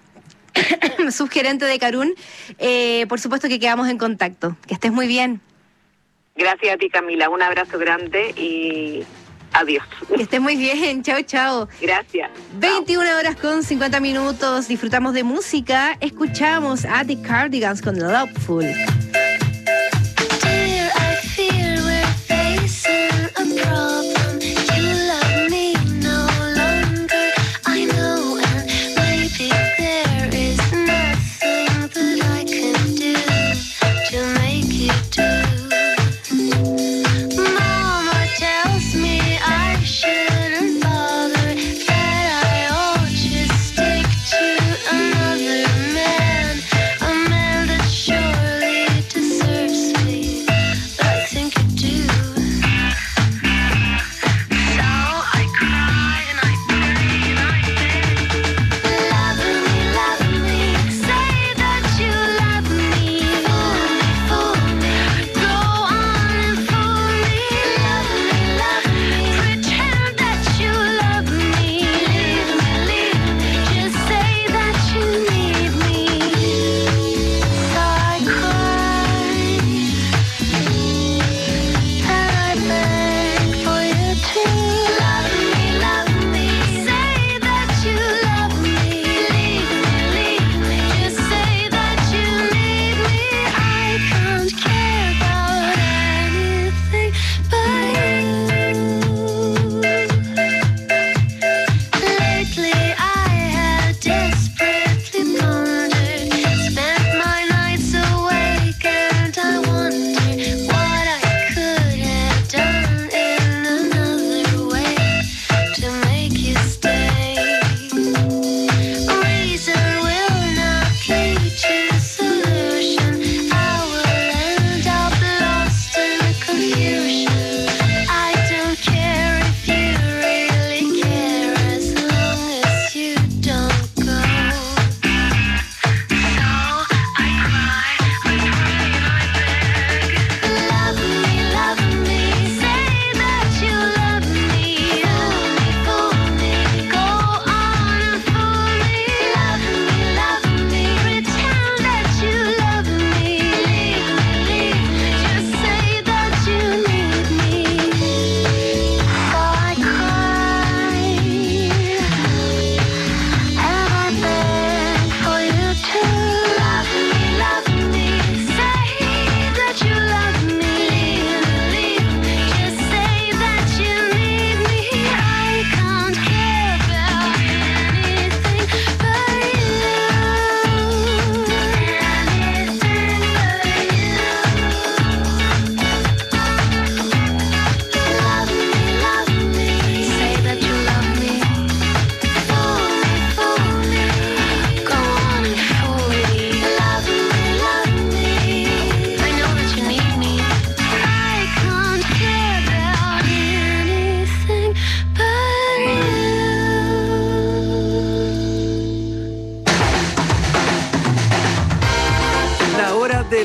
subgerente de Carun, eh, por supuesto que quedamos en contacto. Que estés muy bien. Gracias a ti, Camila, un abrazo grande y adiós. Que estés muy bien, chao, chao. Gracias. veintiuna horas con cincuenta minutos, disfrutamos de música, escuchamos a The Cardigans con Loveful. Surely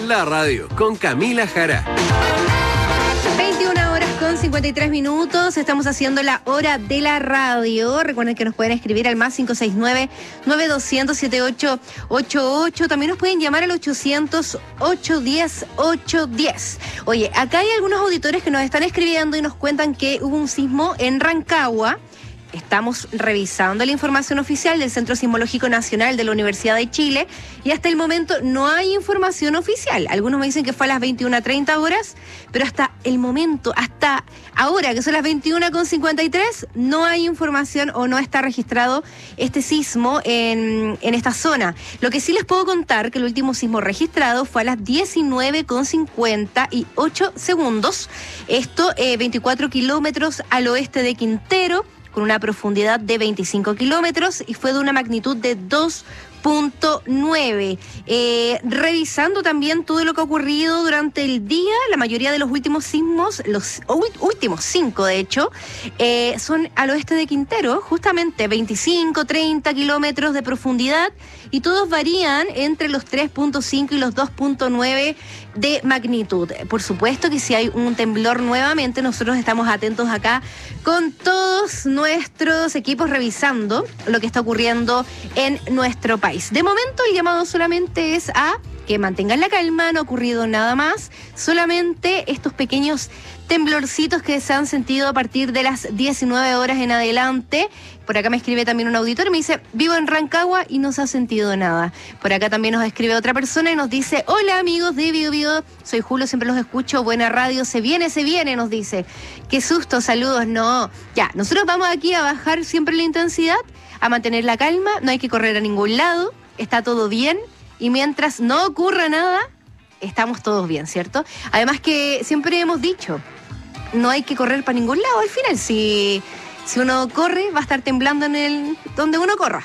la radio con Camila Jara. veintiuna horas con cincuenta y tres minutos. Estamos haciendo la hora de la radio. Recuerden que nos pueden escribir al más cinco seis nueve, nueve dos cero cero, siete ocho ocho ocho. También nos pueden llamar al ochocientos, ochocientos diez, ochocientos diez. Oye, acá hay algunos auditores que nos están escribiendo y nos cuentan que hubo un sismo en Rancagua. Estamos revisando la información oficial del Centro Sismológico Nacional de la Universidad de Chile y hasta el momento no hay información oficial. Algunos me dicen que fue a las veintiuna treinta horas, pero hasta el momento, hasta ahora, que son las veintiuna con cincuenta y tres, no hay información o no está registrado este sismo en, en esta zona. Lo que sí les puedo contar que el último sismo registrado fue a las diecinueve con cincuenta y ocho segundos. Esto, eh, veinticuatro kilómetros al oeste de Quintero, con una profundidad de veinticinco kilómetros y fue de una magnitud de dos punto nueve. Eh, revisando también todo lo que ha ocurrido durante el día, la mayoría de los últimos sismos, los últimos cinco de hecho, eh, son al oeste de Quintero, justamente veinticinco, treinta kilómetros de profundidad y todos varían entre los tres punto cinco y los dos punto nueve de magnitud. Por supuesto que si hay un temblor nuevamente, nosotros estamos atentos acá con todos nuestros equipos revisando lo que está ocurriendo en nuestro país. De momento el llamado solamente es a que mantengan la calma, no ha ocurrido nada más, solamente estos pequeños temblorcitos que se han sentido a partir de las diecinueve horas en adelante. Por acá me escribe también un auditor y me dice, vivo en Rancagua y no se ha sentido nada. Por acá también nos escribe otra persona y nos dice, hola amigos de Bio Bio, soy Julio, siempre los escucho, buena radio, se viene, se viene, nos dice. Qué susto, saludos, no. Ya, nosotros vamos aquí a bajar siempre la intensidad, a mantener la calma, no hay que correr a ningún lado, está todo bien y mientras no ocurra nada, estamos todos bien, ¿cierto? Además que siempre hemos dicho, no hay que correr para ningún lado al final, si... Si uno corre, va a estar temblando en el donde uno corra.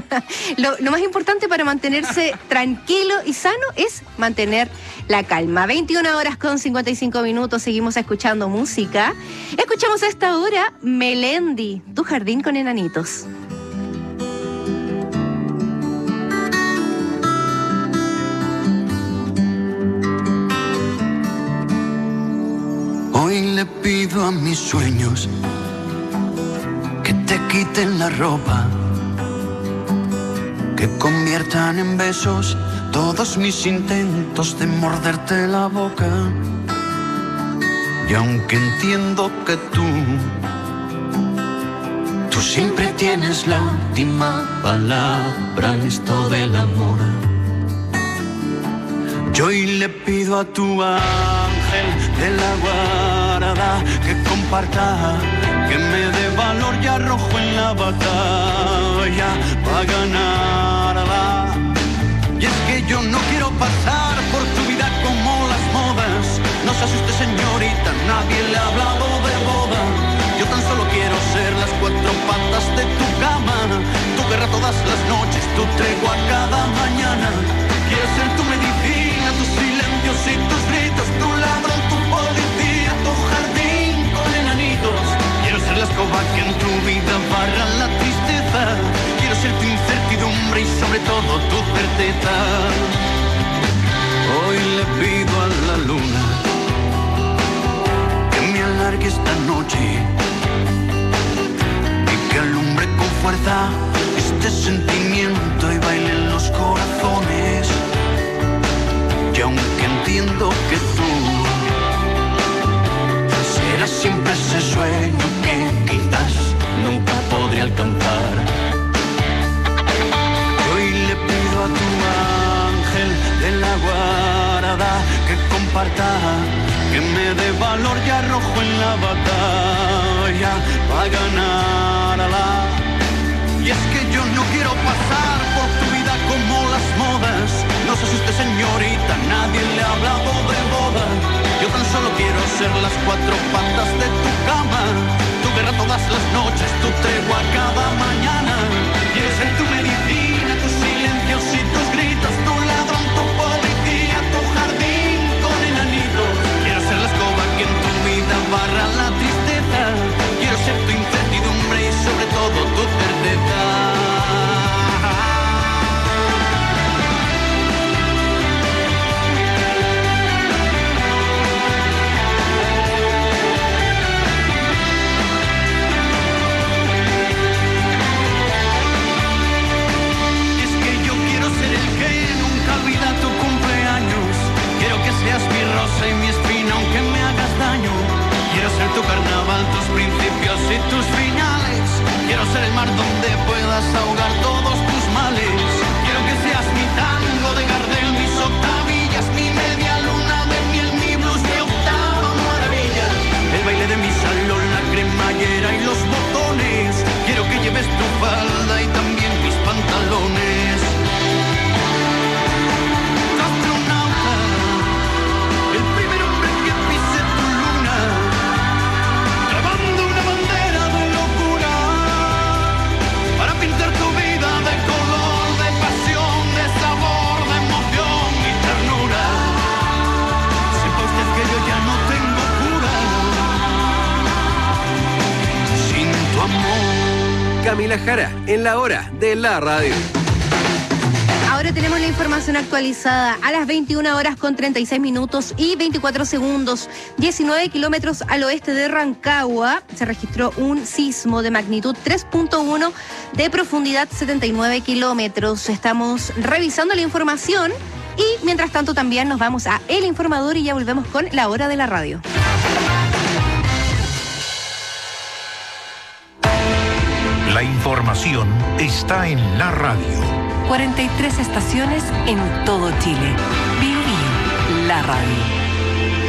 lo, lo más importante para mantenerse tranquilo y sano es mantener la calma. veintiuna horas con cincuenta y cinco minutos, seguimos escuchando música. Escuchamos a esta hora Melendi, Tu jardín con enanitos. Hoy le pido a mis sueños que te quiten la ropa, que conviertan en besos todos mis intentos de morderte la boca. Y aunque entiendo que tú, tú siempre tienes la última palabra en esto del amor, yo hoy le pido a tu ángel de la guarda que comparta, que me dé valor y arrojo en la batalla para ganarla. Y es que yo no quiero pasar por tu vida como las modas. No se asuste señorita, nadie le ha hablado de boda. Yo tan solo quiero ser las cuatro patas de tu cama, tu guerra todas las noches, tu tregua cada mañana. Quiero ser tu medicina, tus silencios y tus gritos, tu ladrón, tu policía, tu jardín con enanitos. Quiero ser la escoba que en tu vida barra la tristeza. Quiero ser tu incertidumbre y sobre todo tu certeza. Hoy le pido a la luna que me alargue esta noche y que alumbre con fuerza este sentimiento y baile en los corazones. Y aunque entiendo que tú serás siempre ese sueño que quizás nunca podré alcanzar, yo hoy le pido a tu ángel de la guarda que comparta, que me dé valor y arrojo en la batalla para ganarla. Y es que yo no quiero pasar por tu vida como las modas. No se asuste señorita, nadie le ha hablado de boda. Yo tan solo quiero ser las cuatro patas de tu cama, tu guerra todas las noches, tu tregua cada mañana. Quiero ser tu medicina, tus silencios y tus gritos, tu ladrón, tu policía, tu jardín con enanitos. Quiero ser la escoba que en tu vida barra la tristeza. Quiero ser tu incertidumbre y sobre todo tu certeza. Camila Jara en la hora de la radio. Ahora tenemos la información actualizada a las veintiuna horas con treinta y seis minutos y veinticuatro segundos. diecinueve kilómetros al oeste de Rancagua se registró un sismo de magnitud tres punto uno de profundidad setenta y nueve kilómetros. Estamos revisando la información y mientras tanto también nos vamos a El Informador y ya volvemos con la hora de la radio. La información está en la radio. cuarenta y tres estaciones en todo Chile. Bio Bio, la radio.